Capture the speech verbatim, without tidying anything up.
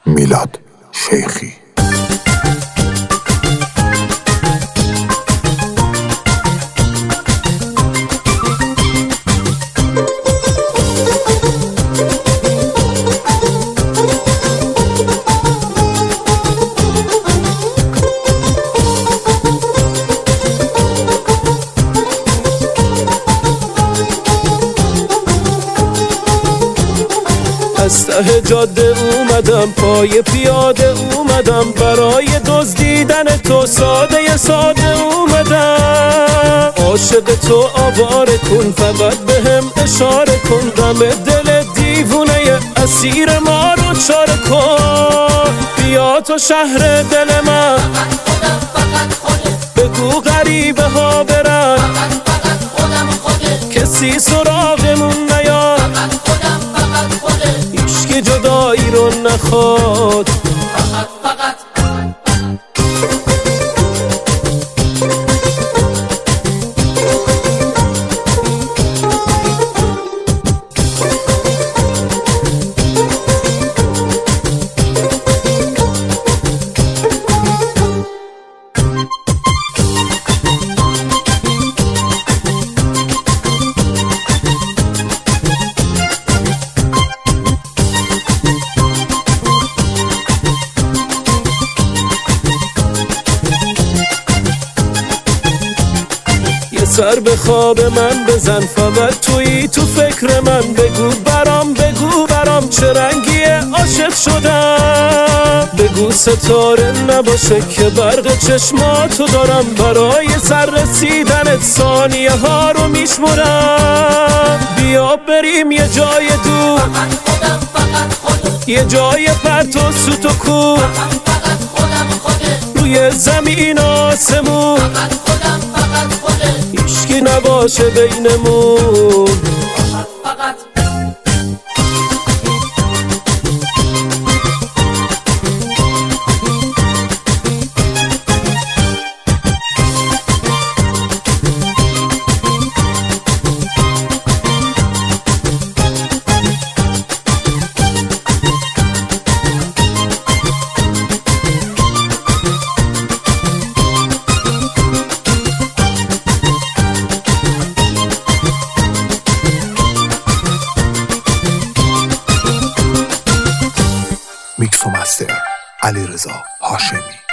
میلاد شیخی. از ته جاده اومدم، پای پیاده اومدم، برای دزدیدن تو ساده ساده اومدم. عاشق تو آواره کن، فقط بهم اشاره کن، غم دل دیوونه اسیر ما رو چاره کن. بیا تو شهر دل من، خودم فقط خودت، بگو غریبه ها برن، فقط فقط خودم خودت، کسی سراغمون نیاد، فقط خودم فقط خودت، هیچکی جدایی رو نخواد، فقط فقط. سر به خواب من بزن، فقط تویی تو فکر من، بگو برام بگو برام چه رنگیه عاشق شدم. بگو ستاره نباشه که برق چشماتو دارم، برای سر رسیدنت ثانیه ها رو میشمرم. بیا بریم یه جای دور، فقط خودم فقط خودت، یه جای پرت و سوت و کو، فقط فقط خودم خودت، روی زمین آسمون، فقط خودم فقط خودت، هیچکی نباشه بینمون، فقط فقط. میکس و مستر علیرضا هاشمی.